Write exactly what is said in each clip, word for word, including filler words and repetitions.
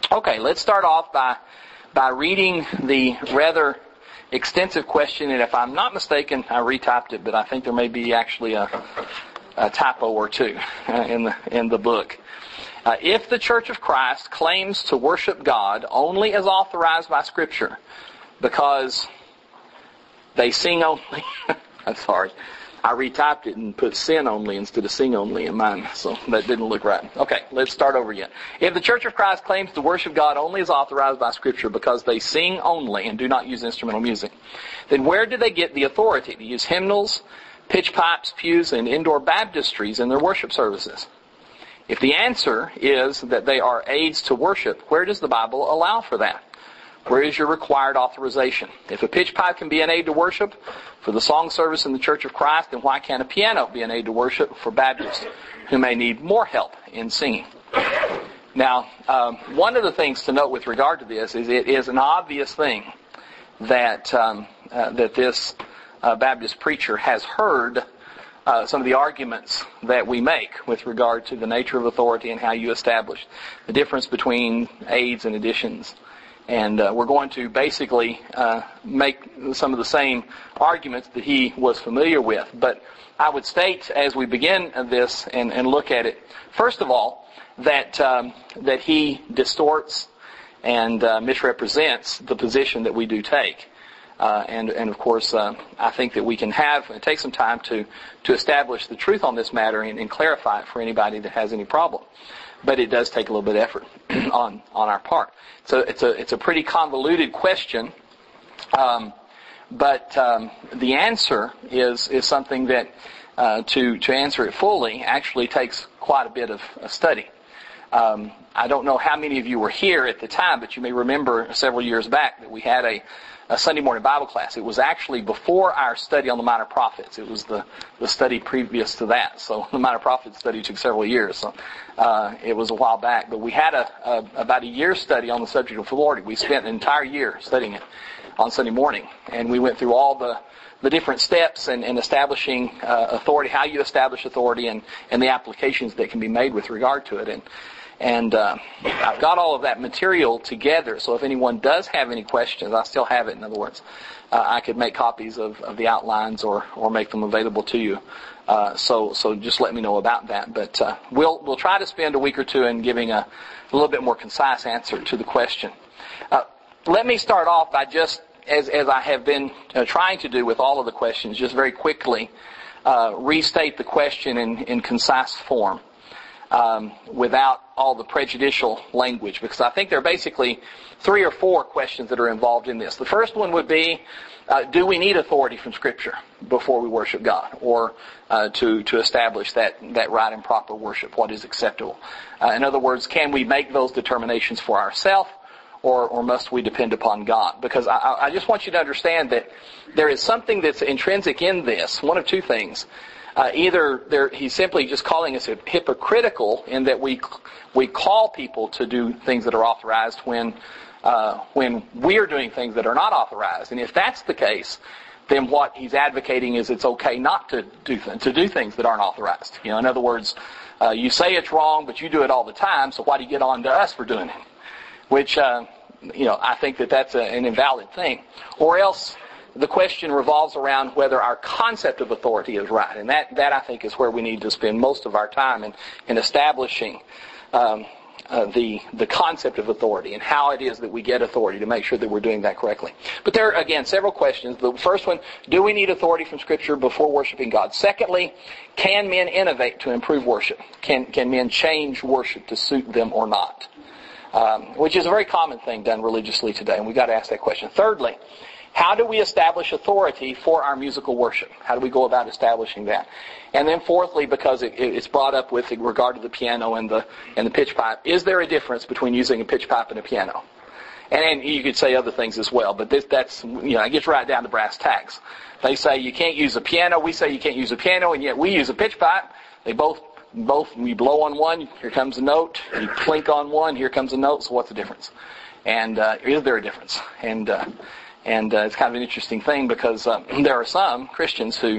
Okay, let's start off by by reading the rather extensive question, and if I'm not mistaken, I retyped it, but I think there may be actually a, a typo or two uh, in the in the book. Uh, if the Church of Christ claims to worship God only as authorized by Scripture, because they sing only, I'm sorry, I retyped it and put sin only instead of sing only in mine, so that didn't look right. Okay, let's start over again. If the Church of Christ claims to worship God only as authorized by Scripture because they sing only and do not use instrumental music, then where do they get the authority to use hymnals, pitch pipes, pews, and indoor baptistries in their worship services? If the answer is that they are aids to worship, where does the Bible allow for that? Where is your required authorization? If a pitch pipe can be an aid to worship for the song service in the Church of Christ, then why can't a piano be an aid to worship for Baptists who may need more help in singing? Now, um, one of the things to note with regard to this is it is an obvious thing that um, uh, that this uh, Baptist preacher has heard uh, some of the arguments that we make with regard to the nature of authority and how you establish the difference between aids and additions. And uh, we're going to basically uh, make some of the same arguments that he was familiar with. But I would state as we begin this and, and look at it, first of all, that um, that he distorts and uh, misrepresents the position that we do take. Uh, and, and of course, uh, I think that we can have and take some time to, to establish the truth on this matter and, and clarify it for anybody that has any problem. But it does take a little bit of effort on, on our part. So it's a it's a pretty convoluted question, um, but um, the answer is is something that uh, to to answer it fully actually takes quite a bit of a study. Um, I don't know how many of you were here at the time, but you may remember several years back that we had a, a Sunday morning Bible class. It was actually before our study on the Minor Prophets. It was the, the study previous to that. So the Minor Prophets study took several years. So uh, it was a while back. But we had a, a about a year study on the subject of authority. We spent an entire year studying it on Sunday morning. And we went through all the, the different steps in, in establishing uh, authority, how you establish authority, and, and the applications that can be made with regard to it. And And uh, I've got all of that material together, so if anyone does have any questions, I still have it, in other words. Uh, I could make copies of, of the outlines or, or make them available to you. Uh, so so just let me know about that. But uh, we'll we'll try to spend a week or two in giving a, a little bit more concise answer to the question. Uh, let me start off by just, as, as I have been uh, trying to do with all of the questions, just very quickly uh, restate the question in, in concise form. Um, without all the prejudicial language, because I think there are basically three or four questions that are involved in this. The first one would be, uh, do we need authority from Scripture before we worship God, or uh, to to establish that, that right and proper worship, what is acceptable? Uh, in other words, can we make those determinations for ourselves, or, or must we depend upon God? Because I, I just want you to understand that there is something that's intrinsic in this, one of two things. Uh, either there, he's simply just calling us hypocritical in that we we call people to do things that are authorized when uh, when we are doing things that are not authorized. And if that's the case, then what he's advocating is it's okay not to do th- to do things that aren't authorized. You know, in other words, uh, you say it's wrong, but you do it all the time. So why do you get on to us for doing it? Which uh, you know, I think that that's a, an invalid thing. Or else the question revolves around whether our concept of authority is right. And that, that I think is where we need to spend most of our time in, in establishing um, uh, the the concept of authority and how it is that we get authority to make sure that we're doing that correctly. But there are, again, several questions. The first one, do we need authority from Scripture before worshiping God? Secondly, can men innovate to improve worship? Can, can men change worship to suit them or not? Um, which is a very common thing done religiously today, and we've got to ask that question. Thirdly, how do we establish authority for our musical worship? How do we go about establishing that? And then fourthly, because it, it's brought up with regard to the piano and the and the pitch pipe, is there a difference between using a pitch pipe and a piano? And, and you could say other things as well, but this, that's, you know, it gets right down to brass tacks. They say you can't use a piano, we say you can't use a piano, and yet we use a pitch pipe. They both, both, we blow on one, here comes a note. You clink on one, here comes a note, so what's the difference? And uh, is there a difference? And uh, And uh, it's kind of an interesting thing because uh, there are some Christians who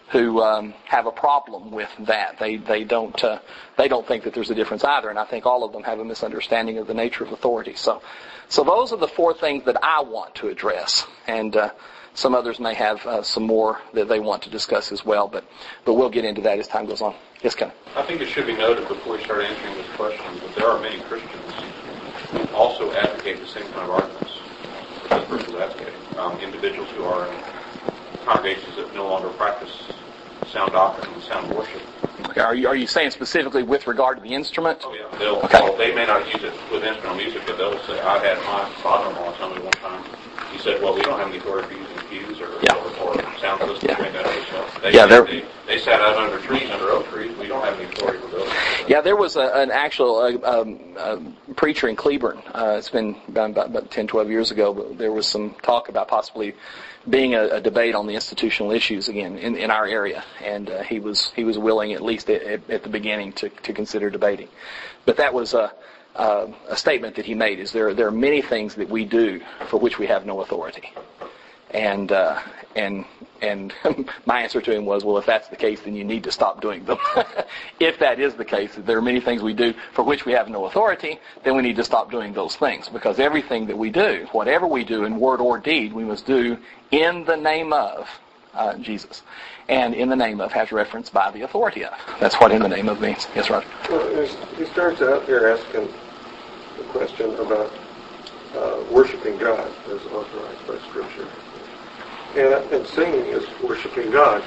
who um, have a problem with that. They they don't uh, they don't think that there's a difference either, and I think all of them have a misunderstanding of the nature of authority. So, so those are the four things that I want to address, and uh, some others may have uh, some more that they want to discuss as well. But but we'll get into that as time goes on. Yes, Ken. I think it should be noted before we start answering this question that there are many Christians who also advocate the same kind of arguments that this person is advocating. Um, individuals who are in congregations that no longer practice sound doctrine and sound worship. Okay. Are you are you saying specifically with regard to the instrument? Oh yeah. They'll, okay. Well, they may not use it with instrumental music, but they'll say, I had my father-in-law tell me one time, he said, well, we don't have any authority for using pews or, yeah. or, or sound systems yeah. or any of that other stuff. They, yeah, they, they, they sat out under trees, under oak trees. We don't have any authority for those. Yeah, there was a, an actual uh, um, uh, preacher in Cleburne. Uh, it's been about, about ten, twelve years ago, but there was some talk about possibly being a, a debate on the institutional issues again in, in our area, and uh, he was he was willing, at least at, at the beginning, to, to consider debating. But that was a, a, a statement that he made: is there there are many things that we do for which we have no authority, and uh, and and my answer to him was, well, if that's the case, then you need to stop doing them. If that is the case, that there are many things we do for which we have no authority, then we need to stop doing those things, because everything that we do, whatever we do in word or deed, we must do in the name of uh, Jesus. And in the name of has reference by the authority of. That's what in the name of means. Yes, Roger? Well, he starts out here asking the question about uh, worshiping God as authorized by Scripture. And, and singing is worshiping God.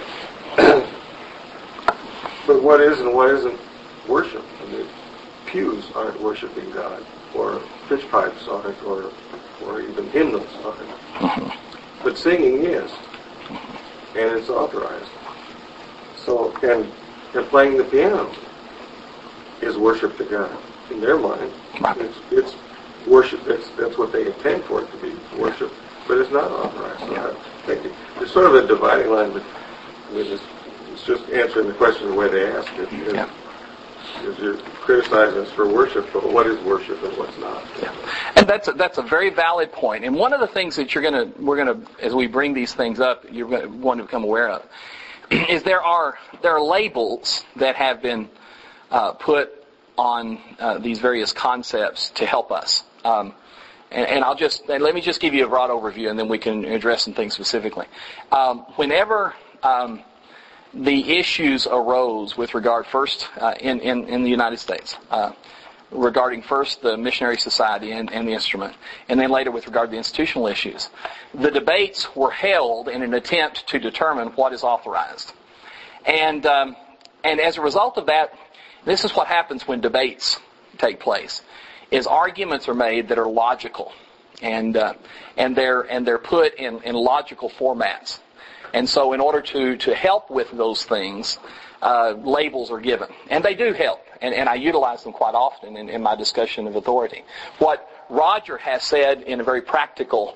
But what is and what isn't worship? I mean, pews aren't worshiping God, or pitch pipes aren't, or or even hymnals aren't. Mm-hmm. But singing is, and it's authorized. So, and and playing the piano is worship to God in their mind. It's, it's worship. That's that's what they intend for it to be, worship. But it's not authorized. So yeah. I think it, there's sort of a dividing line, but I mean, it's, it's just answering the question the way they ask it. Is, yeah. is you're criticizing us for worship, but what is worship and what's not? Yeah. And that's a, that's a very valid point. And one of the things that you're going to, we're going to, as we bring these things up, you're going to want to become aware of, is there are there are labels that have been uh, put on uh, these various concepts to help us. Um, And, and I'll just, and let me just give you a broad overview, and then we can address some things specifically. Um, whenever um, the issues arose with regard first uh, in, in, in the United States, uh, regarding first the missionary society and, and the instrument, and then later with regard to the institutional issues, the debates were held in an attempt to determine what is authorized. And um, and as a result of that, this is what happens when debates take place. Is arguments are made that are logical, and uh, and they're and they're put in, in logical formats, and so in order to, to help with those things, uh, labels are given, and they do help, and, and I utilize them quite often in, in my discussion of authority. What Roger has said in a very practical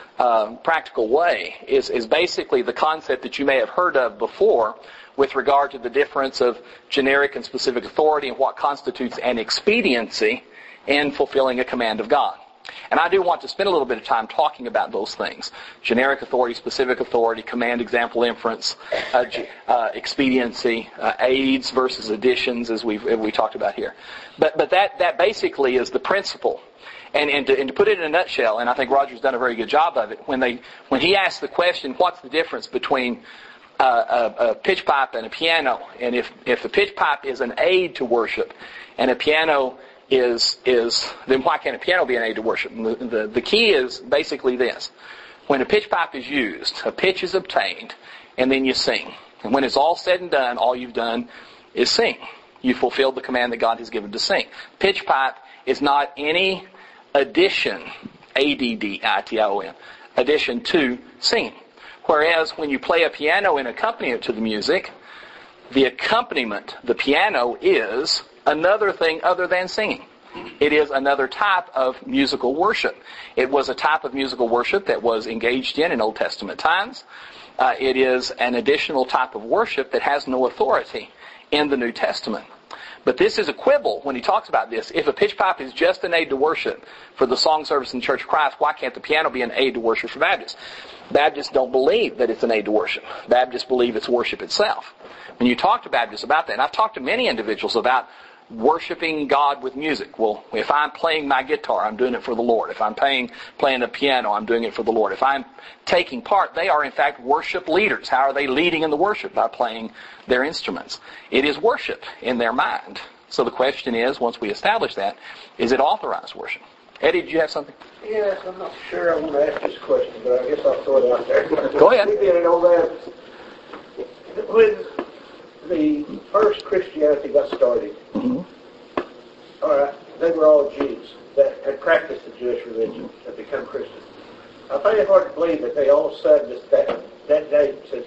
uh, practical way is is basically the concept that you may have heard of before with regard to the difference of generic and specific authority and what constitutes an expediency in fulfilling a command of God. And I do want to spend a little bit of time talking about those things. Generic authority, specific authority, command, example, inference, uh, uh, expediency, uh, aids versus additions, as we've we talked about here. But but that, that basically is the principle. And, and, to, and to put it in a nutshell, and I think Roger's done a very good job of it, when they when he asked the question, what's the difference between uh, a, a pitch pipe and a piano? And if, if a pitch pipe is an aid to worship and a piano is is then why can't a piano be an aid to worship? And the, the the key is basically this: when a pitch pipe is used, a pitch is obtained, and then you sing. And when it's all said and done, all you've done is sing. You fulfilled the command that God has given to sing. Pitch pipe is not any addition, A D D I T I O N, addition to singing. Whereas when you play a piano and accompany it to the music, the accompaniment, the piano, is another thing other than singing. It is another type of musical worship. It was a type of musical worship that was engaged in in Old Testament times. Uh, it is an additional type of worship that has no authority in the New Testament. But this is a quibble when he talks about this. If a pitch pipe is just an aid to worship for the song service in the Church of Christ, why can't the piano be an aid to worship for Baptists? Baptists don't believe that it's an aid to worship. Baptists believe it's worship itself. When you talk to Baptists about that, and I've talked to many individuals about worshiping God with music. Well, if I'm playing my guitar, I'm doing it for the Lord. If I'm playing, playing the piano, I'm doing it for the Lord. If I'm taking part, they are in fact worship leaders. How are they leading in the worship? By playing their instruments. It is worship in their mind. So the question is, once we establish that, is it authorized worship? Eddie, did you have something? Yes, I'm not sure I want to ask this question, but I guess I'll throw it out there. Go ahead. We did all that. When the first Christianity got started, Mm-hmm. all right, they were all Jews that had practiced the Jewish religion, had become Christians. I find it hard to believe that they all of a sudden just that, that day said,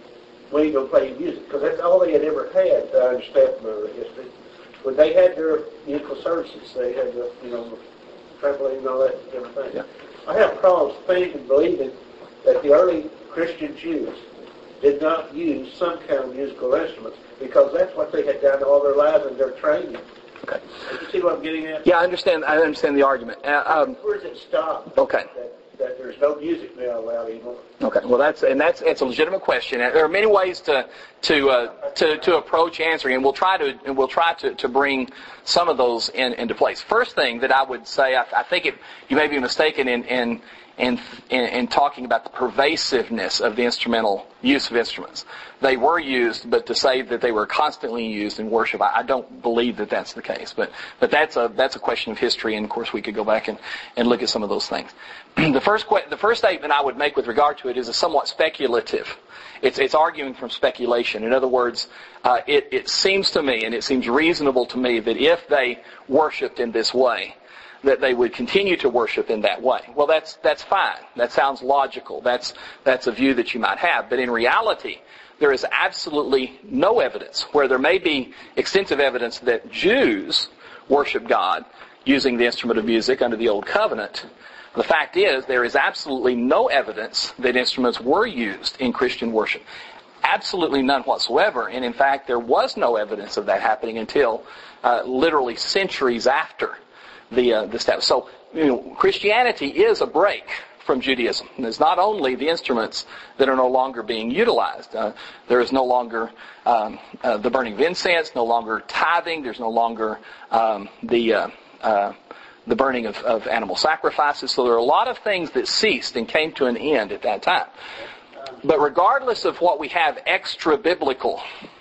we ain't going to play music, because that's all they had ever had, I understand from their history. When they had their musical services, they had the, you know, the trampoline and all that different things. Yeah. I have problems thinking and believing that the early Christian Jews did not use some kind of musical instruments, because that's what they had done all their lives in their training. Okay. You see what I'm getting at? Yeah, I understand. I understand the argument. Uh, um, Where does it stop? Okay. That, that there's no music now allowed anymore. Okay. Well, that's and that's it's a legitimate question. And there are many ways to to uh, to to approach answering, and we'll try to and we'll try to, to bring some of those in, into place. First thing that I would say, I, I think it you may be mistaken in in. In, in, in talking about the pervasiveness of the instrumental use of instruments. They were used, but to say that they were constantly used in worship, I, I don't believe that that's the case. But but that's a that's a question of history, and of course we could go back and, and look at some of those things. the first que- the first statement I would make with regard to it is a somewhat speculative. It's it's arguing from speculation. In other words, uh, it it seems to me, and it seems reasonable to me, that if they worshipped in this way, that they would continue to worship in that way. Well, that's that's fine. That sounds logical. That's that's a view that you might have. But in reality, there is absolutely no evidence, where there may be extensive evidence that Jews worship God using the instrument of music under the Old Covenant. The fact is, there is absolutely no evidence that instruments were used in Christian worship. Absolutely none whatsoever. And in fact, there was no evidence of that happening until uh, literally centuries after the uh, the steps. So, you know, Christianity is a break from Judaism. And it's not only the instruments that are no longer being utilized. Uh, there is no longer um, uh, the burning of incense, no longer tithing. There's no longer um, the uh, uh, the burning of, of animal sacrifices. So there are a lot of things that ceased and came to an end at that time. But regardless of what we have extra-biblical,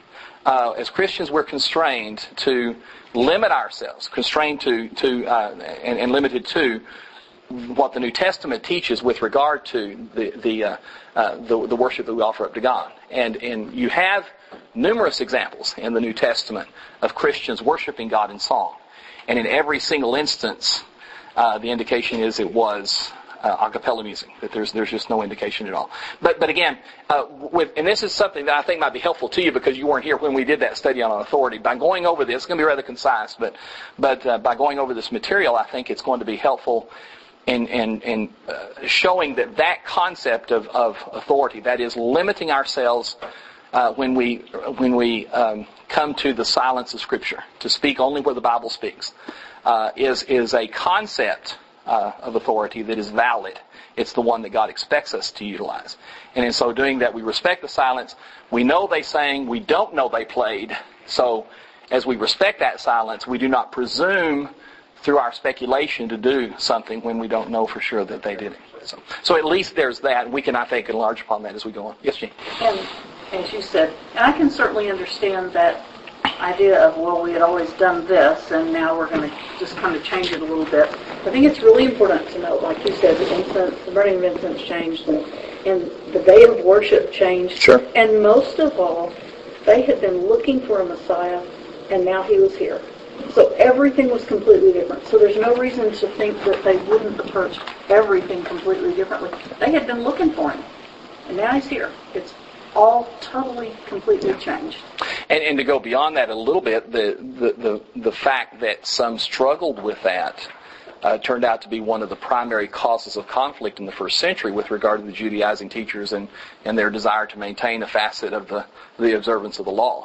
uh, as Christians we're constrained to limit ourselves, constrained to, to uh, and, and limited to what the New Testament teaches with regard to the the, uh, uh, the the worship that we offer up to God. And and you have numerous examples in the New Testament of Christians worshiping God in song. And in every single instance, uh, the indication is it was uh, a cappella music, that there's there's just no indication at all. But but again, uh, with and this is something that I think might be helpful to you, because you weren't here when we did that study on authority. By going over this, it's going to be rather concise, but but uh, by going over this material, I think it's going to be helpful in in, in uh, showing that that concept of, of authority, that is limiting ourselves uh, when we when we um, come to the silence of Scripture, to speak only where the Bible speaks, uh, is is a concept Uh, of authority that is valid. It's the one that God expects us to utilize. And in so doing that, we respect the silence. We know they sang. We don't know they played. So as we respect that silence, we do not presume through our speculation to do something when we don't know for sure that they did it. So, so at least there's that. We can, I think, enlarge upon that as we go on. Yes, Jean? And as you said, and I can certainly understand that idea of, well, we had always done this, and now we're going to just kind of change it a little bit. I think it's really important to note, like you said, the incense, the burning of incense changed, and, and the day of worship changed. Sure. And most of all, they had been looking for a Messiah, and now he was here. So everything was completely different. So there's no reason to think that they wouldn't approach everything completely differently. They had been looking for him, and now he's here. It's all totally, completely changed. And, and to go beyond that a little bit, the the, the, the fact that some struggled with that uh, turned out to be one of the primary causes of conflict in the first century with regard to the Judaizing teachers and, and their desire to maintain a facet of the, the observance of the law.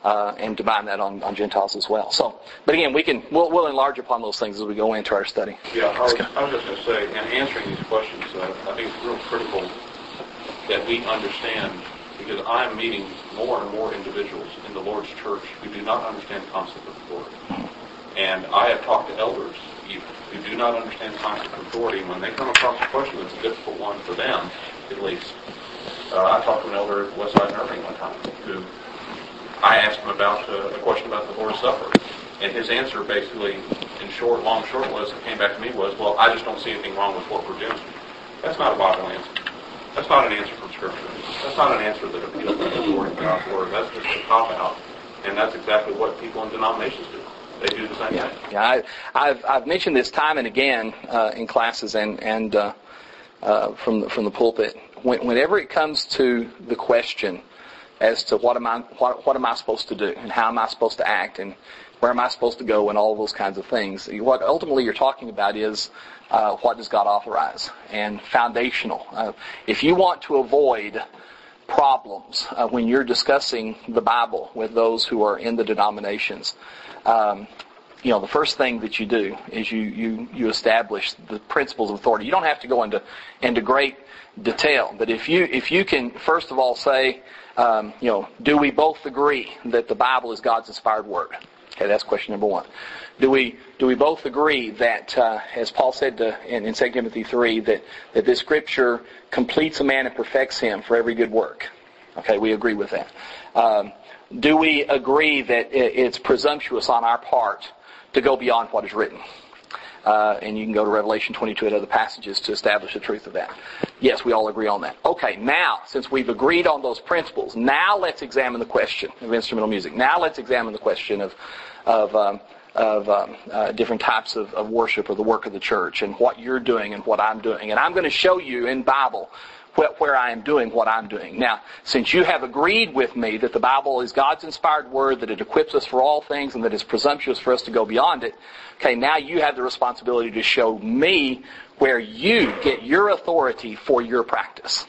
uh, and to bind that on, on Gentiles as well. So, but again, we can we'll, we'll enlarge upon those things as we go into our study. Yeah, I was, I was just going to say, in answering these questions, uh, I think it's real critical that we understand, because I'm meeting more and more individuals in the Lord's church who do not understand the concept of authority. And I have talked to elders even who do not understand the concept of authority. When they come across a question that's a difficult one for them, at least. Uh, I talked to an elder at Westside Nursing one time who I asked him about uh, a question about the Lord's Supper. And his answer basically, in short, long short, was, it came back to me was, well, I just don't see anything wrong with what we're doing. That's not a Bible answer. That's not an answer from Scripture. That's not an answer that appeals to the authority of God's Word. That's just a cop-out. And that's exactly what people in denominations do. They do the same yeah. thing. Yeah, I, I've I've mentioned this time and again uh, in classes and and uh, uh, from the, from the pulpit. When, whenever it comes to the question as to what am I what, what am I supposed to do and how am I supposed to act and where am I supposed to go and all of those kinds of things, what ultimately you're talking about is uh, what does God authorize, and foundational. Uh, if you want to avoid problems uh, when you're discussing the Bible with those who are in the denominations, um, you know, the first thing that you do is you, you, you establish the principles of authority. You don't have to go into into great detail, but if you if you can first of all say, um, you know, do we both agree that the Bible is God's inspired word? Okay, that's question number one. Do we do we both agree that, uh, as Paul said to, in, in Second Timothy three, that, that this Scripture completes a man and perfects him for every good work? Okay, we agree with that. Um, do we agree that it, it's presumptuous on our part to go beyond what is written? Uh, and you can go to Revelation twenty-two and other passages to establish the truth of that. Yes, we all agree on that. Okay, now, since we've agreed on those principles, now let's examine the question of instrumental music. Now let's examine the question of of um, of um, uh, different types of, of worship or the work of the church and what you're doing and what I'm doing. And I'm going to show you in Bible wh- where I am doing what I'm doing. Now, since you have agreed with me that the Bible is God's inspired word, that it equips us for all things, and that it's presumptuous for us to go beyond it, okay, now you have the responsibility to show me where you get your authority for your practice.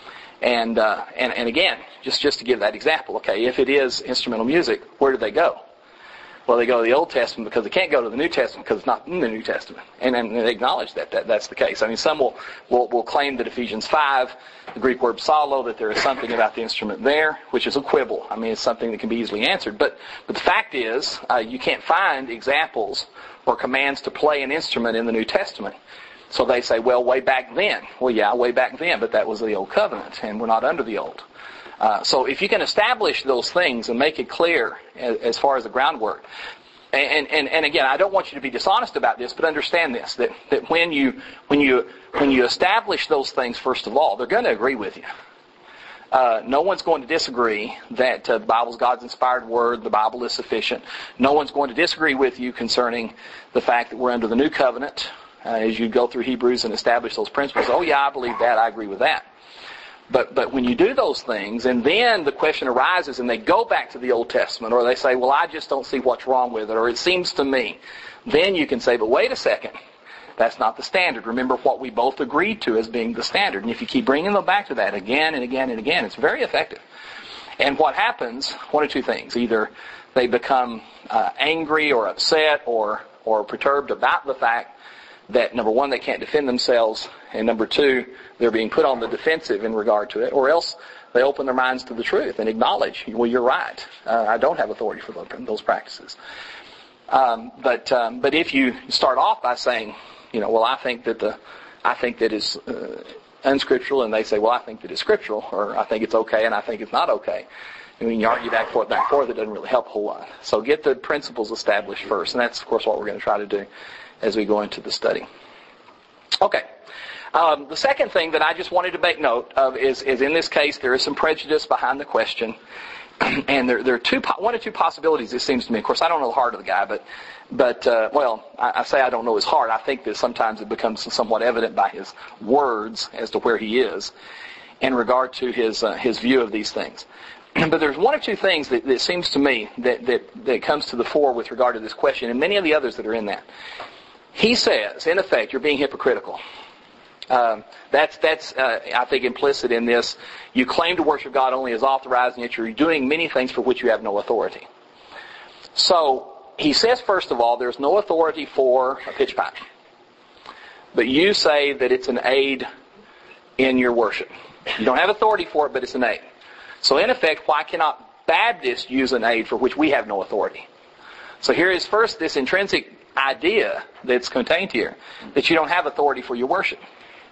And uh, and, and again, just, just to give that example, okay, if it is instrumental music, where do they go? Well, they go to the Old Testament because they can't go to the New Testament because it's not in the New Testament. And, and they acknowledge that, that that's the case. I mean, some will, will, will claim that Ephesians five, the Greek word psalo, that there is something about the instrument there, which is a quibble. I mean, it's something that can be easily answered. But, but the fact is, uh, you can't find examples or commands to play an instrument in the New Testament. So they say, well, way back then. Well, yeah, way back then, but that was the Old Covenant, and we're not under the Old. Uh, so if you can establish those things and make it clear as, as far as the groundwork, and, and, and again, I don't want you to be dishonest about this, but understand this, that, that when you when you when you establish those things, first of all, they're going to agree with you. Uh, no one's going to disagree that uh, the Bible is God's inspired word, the Bible is sufficient. No one's going to disagree with you concerning the fact that we're under the new covenant. Uh, as you go through Hebrews and establish those principles, oh yeah, I believe that, I agree with that. But but when you do those things, and then the question arises, and they go back to the Old Testament, or they say, well, I just don't see what's wrong with it, or it seems to me, then you can say, but wait a second, that's not the standard. Remember what we both agreed to as being the standard. And if you keep bringing them back to that again and again and again, it's very effective. And what happens, one of two things. Either they become uh, angry or upset or or perturbed about the fact that, number one, they can't defend themselves, and number two, they're being put on the defensive in regard to it, or else they open their minds to the truth and acknowledge, well, you're right. Uh, I don't have authority for those practices. Um, but um, but if you start off by saying, you know, well, I think that the I think that is uh, unscriptural, and they say, well, I think that it's scriptural, or I think it's okay, and I think it's not okay. I mean, you argue back forth, back forth, it doesn't really help a whole lot. So get the principles established first, and that's, of course, what we're going to try to do as we go into the study. Okay. Um, the second thing that I just wanted to make note of is, is in this case, there is some prejudice behind the question. And there, there are two, one or two possibilities, it seems to me. Of course, I don't know the heart of the guy, but, but uh, well, I, I say I don't know his heart. I think that sometimes it becomes somewhat evident by his words as to where he is in regard to his uh, his view of these things. But there's one or two things that, that seems to me that, that, that comes to the fore with regard to this question, and many of the others that are in that. He says, in effect, you're being hypocritical. Um, that's, that's uh, I think, implicit in this. You claim to worship God only as authorized, and yet you're doing many things for which you have no authority. So, he says, first of all, there's no authority for a pitch pipe. But you say that it's an aid in your worship. You don't have authority for it, but it's an aid. So, in effect, why cannot Baptists use an aid for which we have no authority? So here is first this intrinsic idea that's contained here, that you don't have authority for your worship.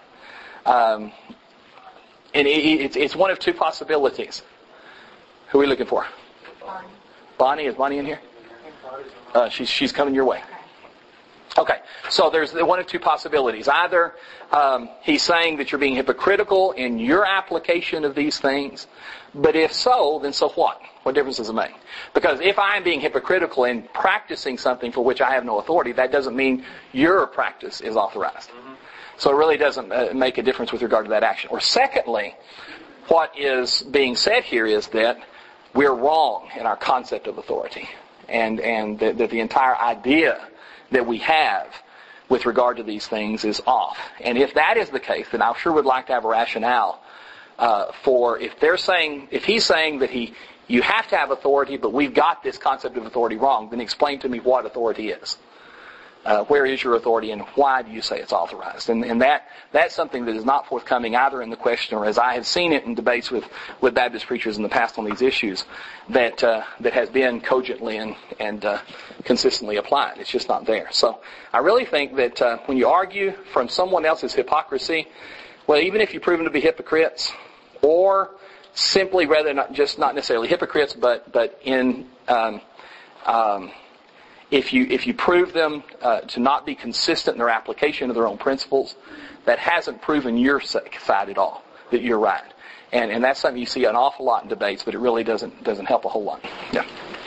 Um, and it, it's, it's one of two possibilities. Who are we looking for? Bonnie. Bonnie, is Bonnie in here? Uh, she's, she's coming your way. Okay, so there's one of two possibilities. Either um, he's saying that you're being hypocritical in your application of these things, but if so, then so what? What difference does it make? Because if I'm being hypocritical in practicing something for which I have no authority, that doesn't mean your practice is authorized. Mm-hmm. So it really doesn't uh, make a difference with regard to that action. Or secondly, what is being said here is that we're wrong in our concept of authority, and, and that, that the entire idea that we have with regard to these things is off. And if that is the case, then I sure would like to have a rationale uh, for if they're saying, if he's saying that he, you have to have authority, but we've got this concept of authority wrong, then explain to me what authority is. Uh, where is your authority, and why do you say it's authorized? And, and that that's something that is not forthcoming either in the question, or as I have seen it in debates with, with Baptist preachers in the past on these issues, that uh, that has been cogently and, and uh, consistently applied. It's just not there. So I really think that uh, when you argue from someone else's hypocrisy, well, even if you prove them to be hypocrites, or simply rather not just not necessarily hypocrites, but but in um, um, If you if you prove them uh, to not be consistent in their application of their own principles, that hasn't proven your side at all, that you're right. And and that's something you see an awful lot in debates, but it really doesn't doesn't help a whole lot. Yeah.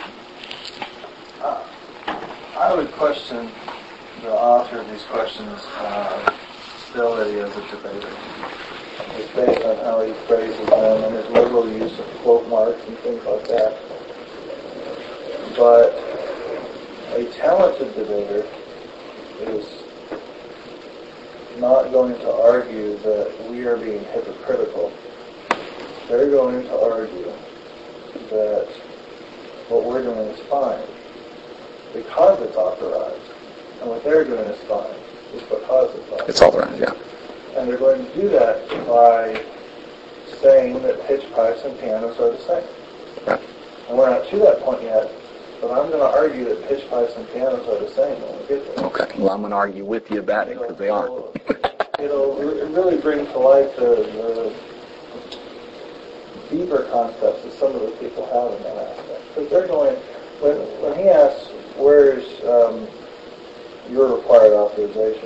Uh, I would question the author of these questions' uh, ability as a debater. It's based on how he phrases them and his liberal use of quote marks and things like that. But a talented debater is not going to argue that we are being hypocritical. They're going to argue that what we're doing is fine because it's authorized, and what they're doing is fine is because it's authorized. It's authorized, yeah. And they're going to do that by saying that pitch pipes and pianos are the same. Right. And we're not to that point yet. But I'm going to argue that pitch pipes and pianos are the same when we get there. Okay. Well, I'm going to argue with you about it because they aren't. It'll, it'll really bring to light the, the deeper concepts that some of the people have in that aspect. Because they're going, when, when he asks, where's um, your required authorization?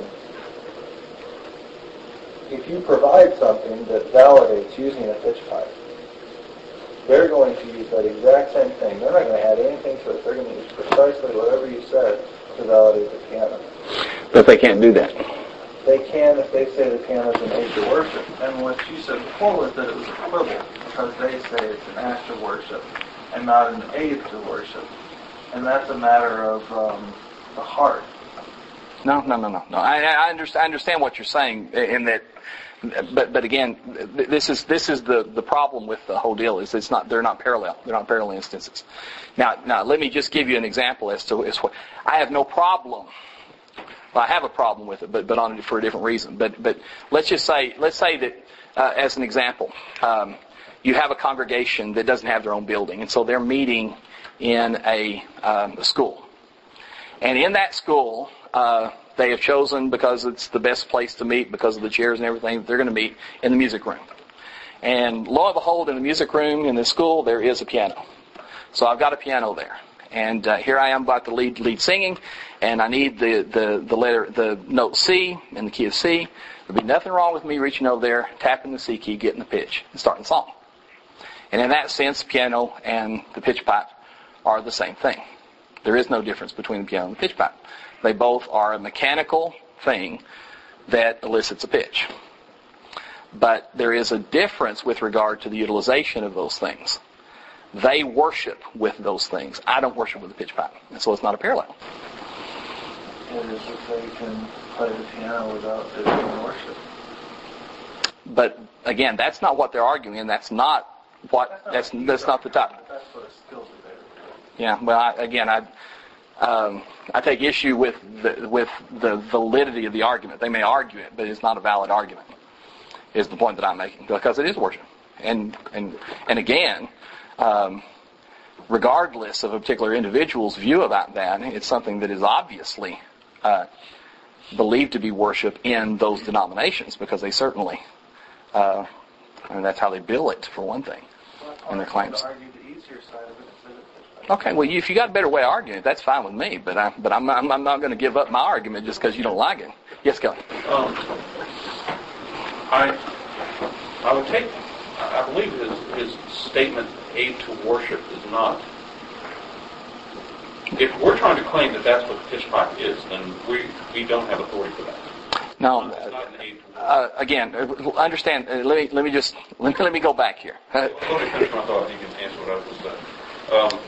If you provide something that validates using a pitch pipe, they're going to use that exact same thing. They're not going to add anything to it. They're going to use precisely whatever you said to validate the piano. But they can't do that. They can if they say the piano is an aid to worship. And what you said before was that it was a quibble because they say it's an act of worship and not an aid to worship. And that's a matter of um, the heart. No, no, no, no, no. I, I, understand, I understand what you're saying in that. But but again, this is this is the, the problem with the whole deal is it's not they're not parallel they're not parallel instances. Now now let me just give you an example as to as what I have no problem. Well, I have a problem with it, but but on for a different reason. But but let's just say let's say that uh, as an example, um, you have a congregation that doesn't have their own building, and so they're meeting in a, um, a school, and in that school. Uh, They have chosen, because it's the best place to meet, because of the chairs and everything, they're going to meet in the music room. And lo and behold, in the music room in the school, there is a piano. So I've got a piano there. And uh, here I am about to lead lead singing, and I need the, the, the letter, the note C in the key of C. There'd be nothing wrong with me reaching over there, tapping the C key, getting the pitch, and starting the song. And in that sense, the piano and the pitch pipe are the same thing. There is no difference between the piano and the pitch pipe. They both are a mechanical thing that elicits a pitch. But there is a difference with regard to the utilization of those things. They worship with those things. I don't worship with a pitch pipe. And so it's not a parallel. It is that they can play the piano without it being worship. but again, that's not what they're arguing, and that's not what that's that's not the topic. That's what a skills debate is. Yeah. Well, I, again, I um, I take issue with the with the validity of the argument. They may argue it, but it's not a valid argument. Is the point that I'm making, because it is worship, and and and again. Um, regardless of a particular individual's view about that, it's something that is obviously uh, believed to be worship in those denominations, because they certainly, uh, and that's how they bill it, for one thing, in their claims. Okay, well, you, if you got a better way of arguing it, that's fine with me, but, I, but I'm, I'm, I'm not going to give up my argument just because you don't like it. Yes, Kelly? Um, I, I would take, I believe his, his statement, aid to worship, is not. If we're trying to claim that that's what the pitch pipe is, then we we don't have authority for that. No. It's not an aid to worship. Uh, again, understand. Uh, let me let me just let me, let me go back here. Let me finish my thought. You can answer what I was going to say.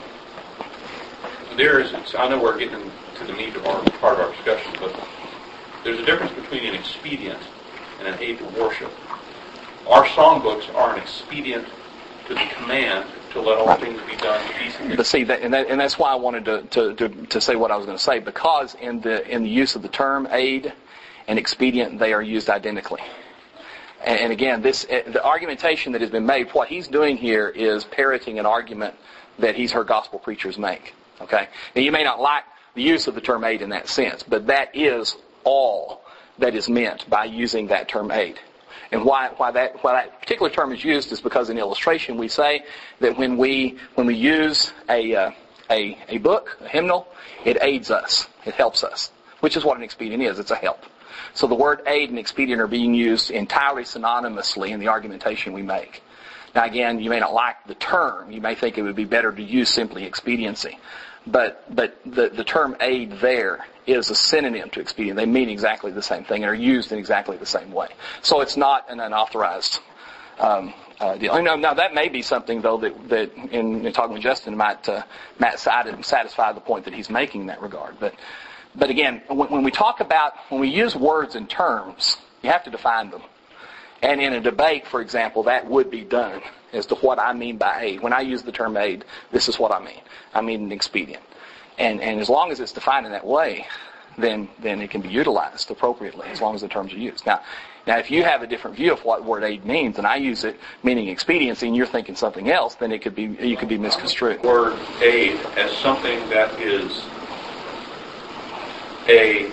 Um, there is. I know we're getting to the meat of our part of our discussion, but there's a difference between an expedient and an aid to worship. Our songbooks are an expedient to the command to let all things be done decently. But see, that, and, that, and that's why I wanted to, to, to, to say what I was going to say, because in the in the use of the term aid and expedient, they are used identically. And, and again, this the argumentation that has been made, what he's doing here is parroting an argument that he's heard gospel preachers make. Okay, and you may not like the use of the term aid in that sense, but that is all that is meant by using that term aid. And why, why that why that particular term is used is because in illustration we say that when we when we use a uh, a a book, a hymnal, it aids us, it helps us, which is what an expedient is. It's a help. So the word aid and expedient are being used entirely synonymously in the argumentation we make. Now again, you may not like the term. You may think it would be better to use simply expediency. But but the, the term aid there is a synonym to expedient. They mean exactly the same thing and are used in exactly the same way. So it's not an unauthorized um, uh, deal. Now, now that may be something though that that in, in talking with Justin might uh, might satisfy the point that he's making in that regard. But but again, when, when we talk about when we use words and terms, you have to define them. And in a debate, for example, that would be done as to what I mean by aid. When I use the term aid, this is what I mean. I mean an expedient. And and as long as it's defined in that way, then then it can be utilized appropriately as long as the terms are used. Now, now if you have a different view of what word aid means, and I use it meaning expediency, and you're thinking something else, then it could be you could be misconstrued. Word aid as something that is a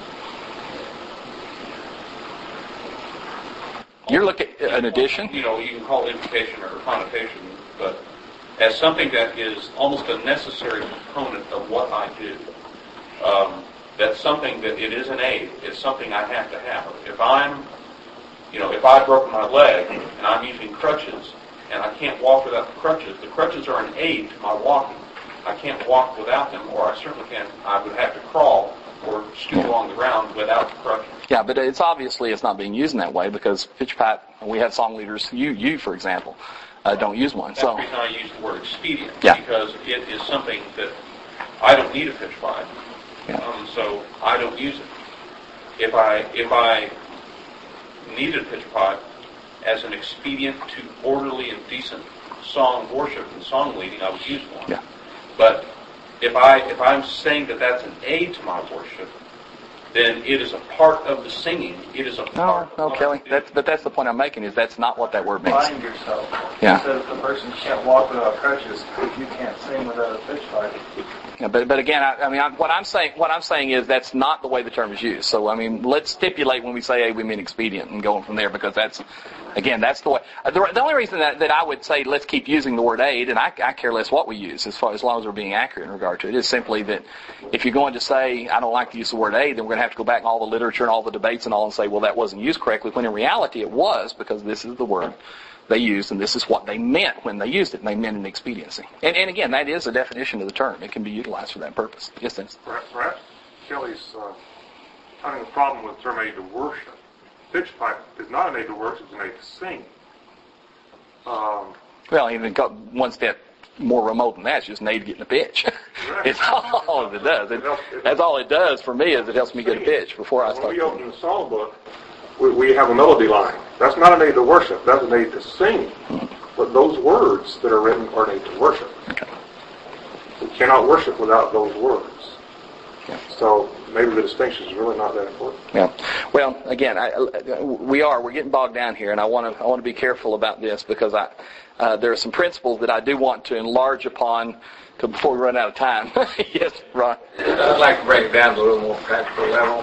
You're looking at an addition? You know, you can call it implication or connotation, but as something that is almost a necessary component of what I do. Um, that's something that it is an aid. It's something I have to have. If I'm, you know, if I've broken my leg and I'm using crutches and I can't walk without the crutches, the crutches are an aid to my walking. I can't walk without them, or I certainly can't. I would have to crawl or stoop Yeah. along the ground without the crutches. Yeah, but it's obviously it's not being used in that way because pitch pipe, we have song leaders, you, you for example, uh, don't use one. That's So the reason I use the word expedient, Yeah. because it is something that I don't need a pitch pipe, Yeah. um, so I don't use it. If I if I needed a pitch pipe as an expedient to orderly and decent song worship and song leading, I would use one. Yeah. But if I if I'm saying that that's an aid to my worship, then it is a part of the singing. It is a No, part. no, of Kelly. the- That's, but that's the point I'm making. Is that's not what that word means. Bind yourself. Yeah. It says the person can't walk without crutches. You can't sing without a pitch pipe. Yeah, but but again, I, I mean, I, what I'm saying what I'm saying is that's not the way the term is used. So I mean, let's stipulate when we say hey, we mean expedient and going from there because that's again that's the way. Uh, the, the only reason that, that I would say let's keep using the word aid, and I, I care less what we use as far as long as we're being accurate in regard to it, is simply that if you're going to say I don't like to use the word aid, then we're going to have to go back in all the literature and all the debates and all and say well that wasn't used correctly. When in reality it was, because this is the word they used, and this is what they meant when they used it, and they meant an expediency. And, and again, that is a definition of the term. It can be utilized for that purpose. Yes, Dennis? Perhaps Kelly's uh, having a problem with the term aid to worship. Pitch pipe is not an aid to worship, it's an aid to sing. Um, Well, even go one step more remote than that, it's just an aid to getting a pitch. It's all it does. It, that's all it does for me is it helps me get a pitch before I When start. we open the songbook, we, we have a melody line. That's not an aid to worship. That's an aid to sing. But those words that are written are an aid to worship. We cannot worship without those words. Yeah. So maybe the distinction is really not that important. Yeah. Well, again, I, we are we're getting bogged down here, and I want to I want to be careful about this because I uh, there are some principles that I do want to enlarge upon to, before we run out of time. Yes, Ron. I'd like to break it down to a little more practical level.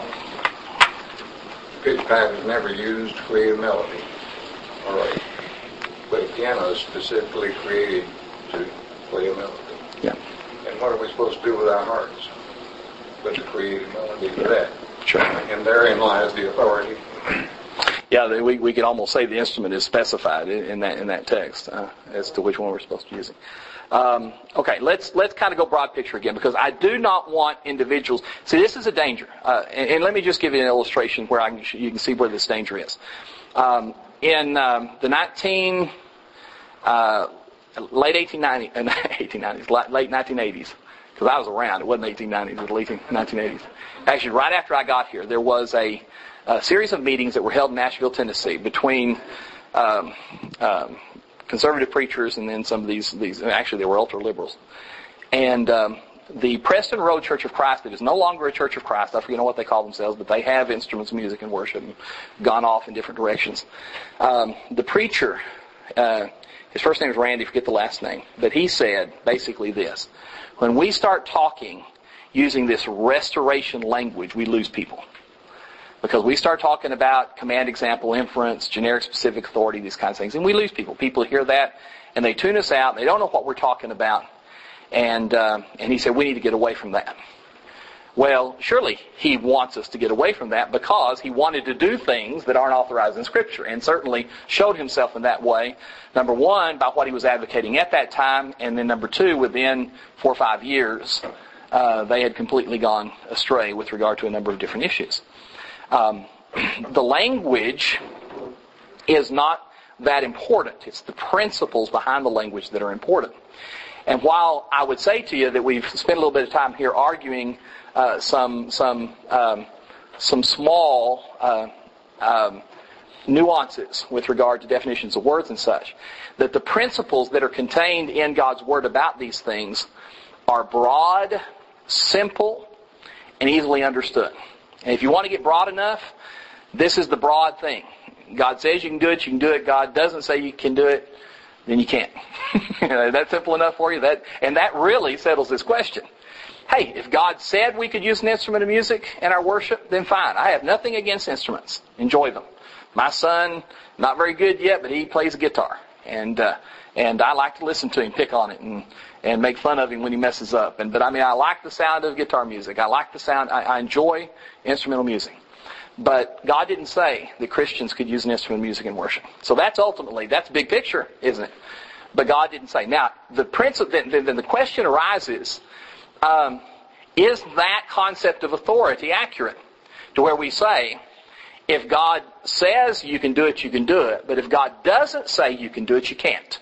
Pitch pipe is never used to create a melody, all right, but a piano is specifically created to play a melody. Yeah. And what are we supposed to do with our hearts but to create a melody for that? Sure. And therein lies the authority. Yeah, we we could almost say the instrument is specified in, in that in that text uh, as to which one we're supposed to be using. Um, okay, let's let's kind of go broad picture again because I do not want individuals. See, this is a danger, uh, and, and let me just give you an illustration where I can, you can see where this danger is. Um, in um, the nineteen uh, late eighteen nineties, uh, eighteen nineties, late nineteen eighties, because I was around. It wasn't eighteen nineties, it was late nineteen eighties. Actually, right after I got here, there was a, a series of meetings that were held in Nashville, Tennessee, between um, um, conservative preachers and then some of these, these actually they were ultra-liberals. And um, the Preston Road Church of Christ, that is no longer a Church of Christ, I forget what they call themselves, but they have instruments, music, and worship, and gone off in different directions. Um, the preacher, uh, his first name is Randy, forget the last name, but he said basically this: when we start talking using this restoration language, we lose people. Because we start talking about command, example, inference, generic, specific authority, these kinds of things, and we lose people. People hear that, and they tune us out, and they don't know what we're talking about. And uh, and he said, we need to get away from that. Well, surely he wants us to get away from that because he wanted to do things that aren't authorized in Scripture, and certainly showed himself in that way. Number one, by what he was advocating at that time, and then number two, within four or five years, uh, they had completely gone astray with regard to a number of different issues. Um, the language is not that important. It's the principles behind the language that are important. And while I would say to you that we've spent a little bit of time here arguing uh, some some um, some small uh, um, nuances with regard to definitions of words and such, that the principles that are contained in God's Word about these things are broad, simple, and easily understood. And if you want to get broad enough, this is the broad thing. God says you can do it, you can do it. God doesn't say you can do it, then you can't. That's simple enough for you. That and that really settles this question. Hey, if God said we could use an instrument of music in our worship, then fine. I have nothing against instruments. Enjoy them. My son, not very good yet, but he plays a guitar. And uh, and I like to listen to him pick on it and, and make fun of him when he messes up. And But I mean, I like the sound of guitar music. I like the sound, I, I enjoy instrumental music. But God didn't say that Christians could use an instrument of music in worship. So that's ultimately, that's big picture, isn't it? But God didn't say. Now, the principle, then, then the question arises, um, is that concept of authority accurate? To where we say, if God says you can do it, you can do it. But if God doesn't say you can do it, you can't.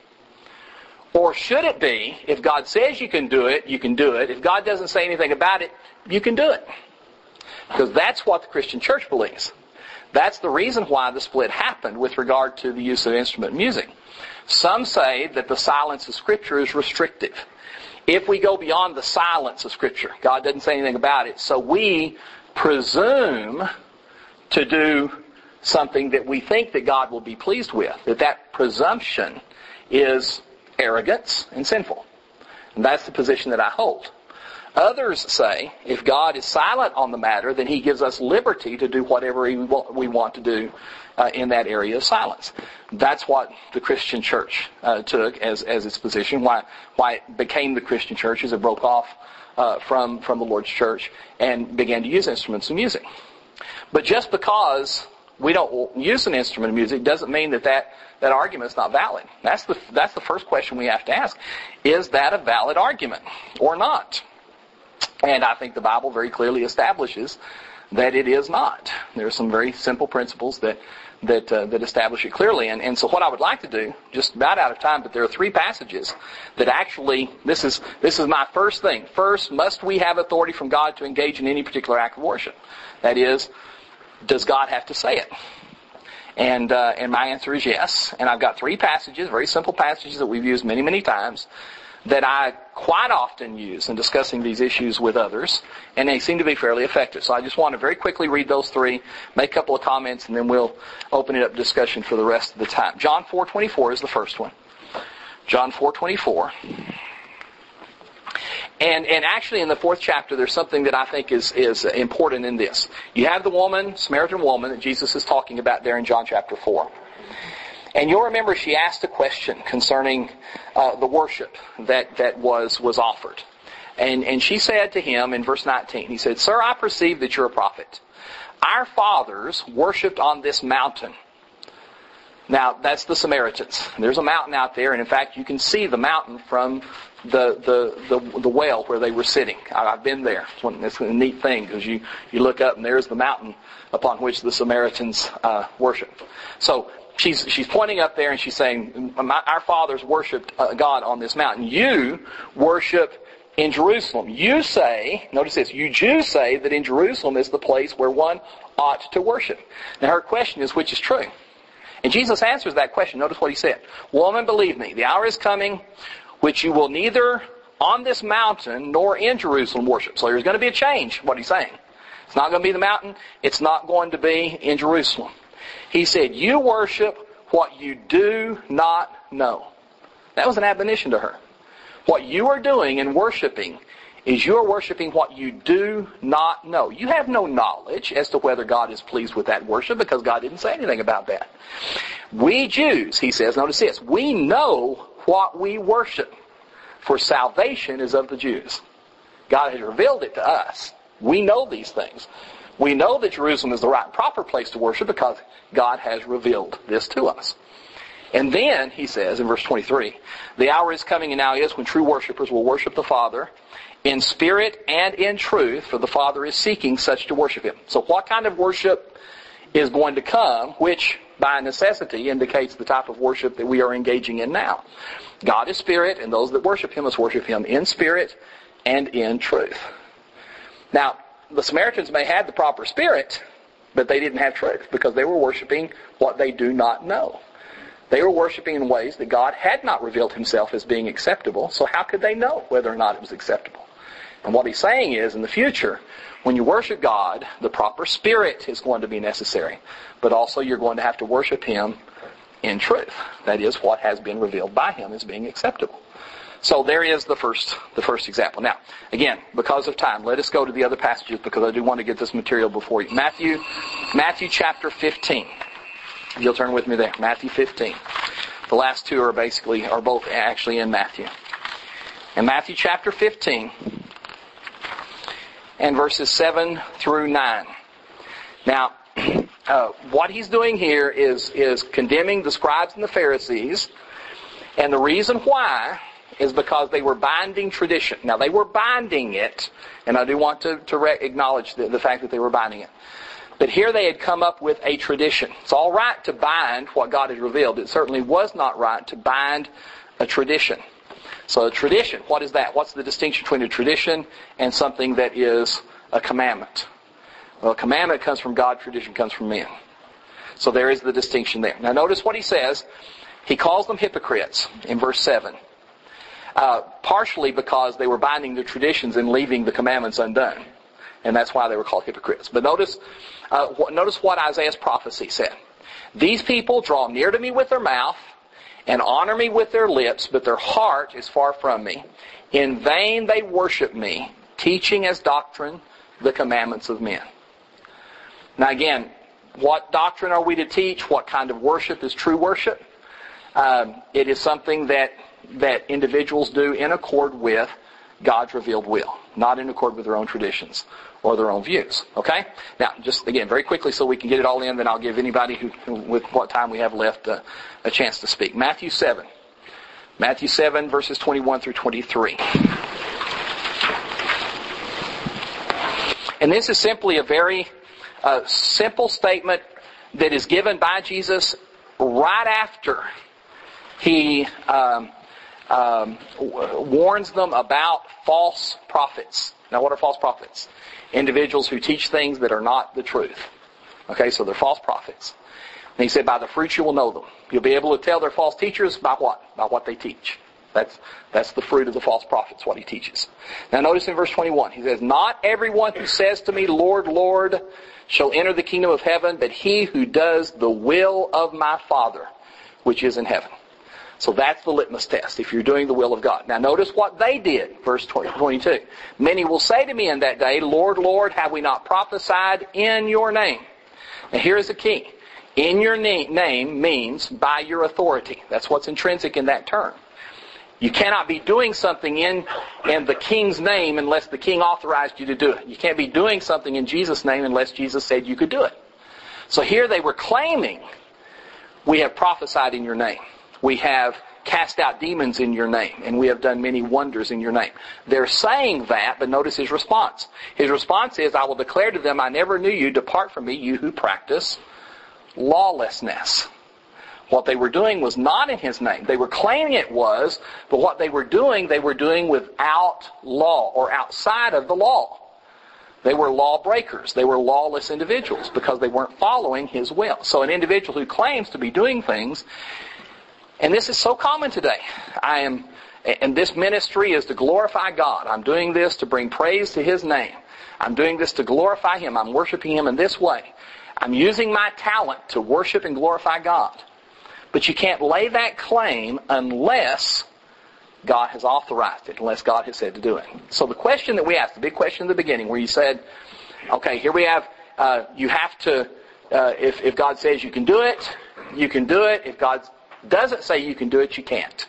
Or should it be, if God says you can do it, you can do it. If God doesn't say anything about it, you can do it. Because that's what the Christian church believes. That's the reason why the split happened with regard to the use of instrument music. Some say that the silence of Scripture is restrictive. If we go beyond the silence of Scripture, God doesn't say anything about it, so we presume to do something that we think that God will be pleased with, that that presumption is arrogance and sinful. And that's the position that I hold. Others say, if God is silent on the matter, then He gives us liberty to do whatever we want to do uh, in that area of silence. That's what the Christian church uh, took as, as its position, why why it became the Christian church as it broke off uh, from, from the Lord's church and began to use instruments of music. But just because we don't use an instrument of music doesn't mean that that, that argument is not valid. That's the, that's the first question we have to ask. Is that a valid argument or not? And I think the Bible very clearly establishes that it is not. There are some very simple principles that that uh, that establish it clearly. And, and so what I would like to do, just about out of time, but there are three passages that actually, this is this is my first thing. First, must we have authority from God to engage in any particular act of worship? That is, does God have to say it? And uh, and my answer is yes. And I've got three passages, very simple passages that we've used many, many times, that I quite often use in discussing these issues with others, and they seem to be fairly effective. So I just want to very quickly read those three, make a couple of comments, and then we'll open it up to discussion for the rest of the time. John four twenty-four is the first one. John four twenty-four. And and actually in the fourth chapter there's something that I think is, is important in this. You have the woman, Samaritan woman, that Jesus is talking about there in John chapter four. And you'll remember she asked a question concerning uh, the worship that, that was, was offered. And, and she said to him in verse nineteen, he said, "Sir, I perceive that you're a prophet. Our fathers worshipped on this mountain." Now, that's the Samaritans. There's a mountain out there, and in fact, you can see the mountain from the the the, the well where they were sitting. I've been there. It's, one, it's a neat thing, because you, you look up and there's the mountain upon which the Samaritans uh, worship. So, She's she's pointing up there and she's saying, "Our fathers worshipped God on this mountain. You worship in Jerusalem. You say," notice this, "you Jews say that in Jerusalem is the place where one ought to worship." Now her question is, which is true? And Jesus answers that question. Notice what he said. "Woman, believe me, the hour is coming which you will neither on this mountain nor in Jerusalem worship." So there's going to be a change, what he's saying. It's not going to be the mountain. It's not going to be in Jerusalem. He said, "You worship what you do not know." That was an admonition to her. What you are doing in worshiping is you are worshiping what you do not know. You have no knowledge as to whether God is pleased with that worship, because God didn't say anything about that. We Jews, he says, notice this, we know what we worship, for salvation is of the Jews. God has revealed it to us. We know these things. We know that Jerusalem is the right, proper place to worship because God has revealed this to us. And then, he says in verse twenty-three, "The hour is coming and now is when true worshipers will worship the Father in spirit and in truth, for the Father is seeking such to worship Him." So what kind of worship is going to come, which by necessity indicates the type of worship that we are engaging in now? God is spirit, and those that worship Him must worship Him in spirit and in truth. Now, the Samaritans may have the proper spirit, but they didn't have truth, because they were worshiping what they do not know. They were worshiping in ways that God had not revealed Himself as being acceptable, so how could they know whether or not it was acceptable? And what he's saying is, in the future, when you worship God, the proper spirit is going to be necessary, but also you're going to have to worship Him in truth. That is, what has been revealed by Him as being acceptable. So there is the first the first example. Now, again, because of time, let us go to the other passages, because I do want to get this material before you. Matthew, Matthew chapter fifteen. If you'll turn with me there. Matthew fifteen. The last two are basically, are both actually in Matthew. In Matthew chapter fifteen, and verses seven through nine. Now, uh, what he's doing here is, is condemning the scribes and the Pharisees, and the reason why is because they were binding tradition. Now, they were binding it, and I do want to, to re- acknowledge the, the fact that they were binding it. But here they had come up with a tradition. It's all right to bind what God has revealed. It certainly was not right to bind a tradition. So a tradition, what is that? What's the distinction between a tradition and something that is a commandment? Well, a commandment comes from God, tradition comes from men. So there is the distinction there. Now notice what he says. He calls them hypocrites in verse seven. Uh, partially because they were binding their traditions and leaving the commandments undone. And that's why they were called hypocrites. But notice, uh, wh- notice what Isaiah's prophecy said. "These people draw near to me with their mouth and honor me with their lips, but their heart is far from me. In vain they worship me, teaching as doctrine the commandments of men." Now again, what doctrine are we to teach? What kind of worship is true worship? Um, it is something that that individuals do in accord with God's revealed will, not in accord with their own traditions or their own views. Okay? Now, just again, very quickly so we can get it all in, then I'll give anybody who, who with what time we have left, uh, a chance to speak. Matthew seven. Matthew seven, verses twenty-one through twenty-three. And this is simply a very uh, simple statement that is given by Jesus right after He um, um, warns them about false prophets. Now, what are false prophets? Individuals who teach things that are not the truth. Okay, so they're false prophets. And he said, by the fruits you will know them. You'll be able to tell they're false teachers by what? By what they teach. That's that's the fruit of the false prophets, what he teaches. Now notice in verse twenty-one, he says, not everyone who says to me, Lord, Lord, shall enter the kingdom of heaven, but he who does the will of my Father, which is in heaven. So that's the litmus test, if you're doing the will of God. Now notice what they did, verse twenty-two. Many will say to me in that day, Lord, Lord, have we not prophesied in your name? Now here's the key. In your name means by your authority. That's what's intrinsic in that term. You cannot be doing something in, in the King's name unless the King authorized you to do it. You can't be doing something in Jesus' name unless Jesus said you could do it. So here they were claiming, we have prophesied in your name. We have cast out demons in your name. And we have done many wonders in your name. They're saying that, but notice his response. His response is, I will declare to them, I never knew you. Depart from me, you who practice lawlessness. What they were doing was not in his name. They were claiming it was, but what they were doing, they were doing without law or outside of the law. They were lawbreakers. They were lawless individuals because they weren't following his will. So an individual who claims to be doing things, and this is so common today. I am, and this ministry is to glorify God. I'm doing this to bring praise to his name. I'm doing this to glorify him. I'm worshiping him in this way. I'm using my talent to worship and glorify God. But you can't lay that claim unless God has authorized it, unless God has said to do it. So the question that we asked, the big question in the beginning, where you said, okay, here we have, uh, you have to, uh, if, if God says you can do it, you can do it. If God doesn't say you can do it, you can't.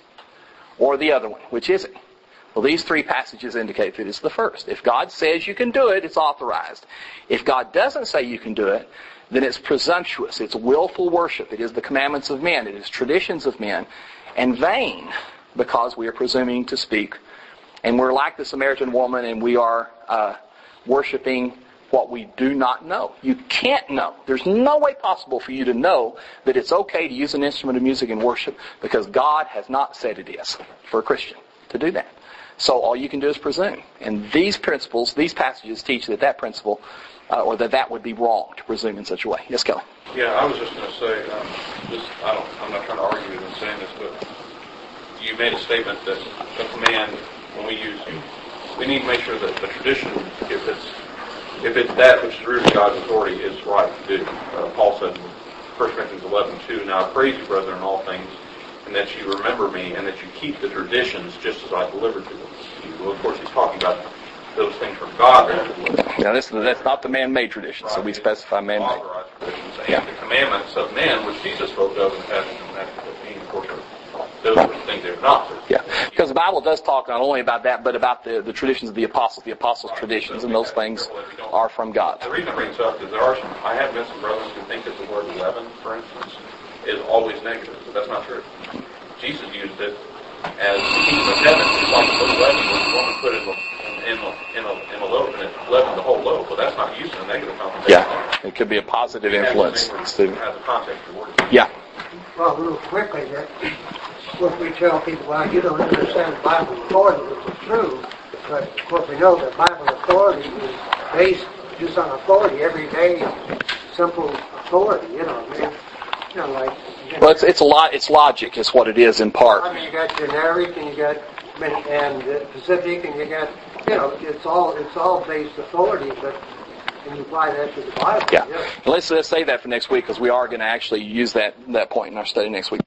Or the other one, which is it? Well, these three passages indicate that it's the first. If God says you can do it, it's authorized. If God doesn't say you can do it, then it's presumptuous. It's willful worship. It is the commandments of men. It is traditions of men. And vain, because we are presuming to speak. And we're like the Samaritan woman, and we are uh, worshiping what we do not know. You can't know. There's no way possible for you to know that it's okay to use an instrument of music in worship, because God has not said it is for a Christian to do that. So all you can do is presume. And these principles, these passages teach that that principle, uh, or that that would be wrong to presume in such a way. Yes, Kelly? Yeah, I was just going to say, um, this, I don't, I'm not trying to argue with saying this, but you made a statement that a command, when we use, we need to make sure that the tradition, if it's if it's that which is rooted in God's authority, is right to do. Uh, Paul said in First Corinthians eleven two, now I praise you, brethren, in all things, and that you remember me, and that you keep the traditions just as I delivered to them. Well, of course, he's talking about those things from God. Now, this, that's not the man-made tradition, right. So we specify man-made. Authorized traditions, and yeah. the commandments of men, which Jesus spoke of in the passage in Matthew fifteen, of course, those are the things they're not to. Yeah, because the Bible does talk not only about that, but about the, the traditions of the apostles, the apostles' right. traditions, so and those things are from God. The reason I bring this up is there are some, I have met some brothers who think that the word leaven, for instance, is always negative, but that's not true. Jesus used it as the kingdom of heaven is like a little leaven which a woman put in a, in a, in a, in a loaf, and it leavened the whole loaf. Well, that's not used in a negative context. Yeah, it could be a positive it influence. Has a context of the word. Yeah. Well, real quickly, that what we tell people, well, you don't understand Bible authority, which is true, but of course we know that Bible authority is based just on authority, everyday, simple authority, you know, I mean, you know, like... You know, well, it's, it's a lot, it's logic is what it is in part. I mean, you got generic, and you got, and uh, specific, and you got, you know, it's all, it's all based authority, but and you apply that to the Bible. Yeah. yeah. Let's, let's save that for next week, because we are going to actually use that, that point in our study next week.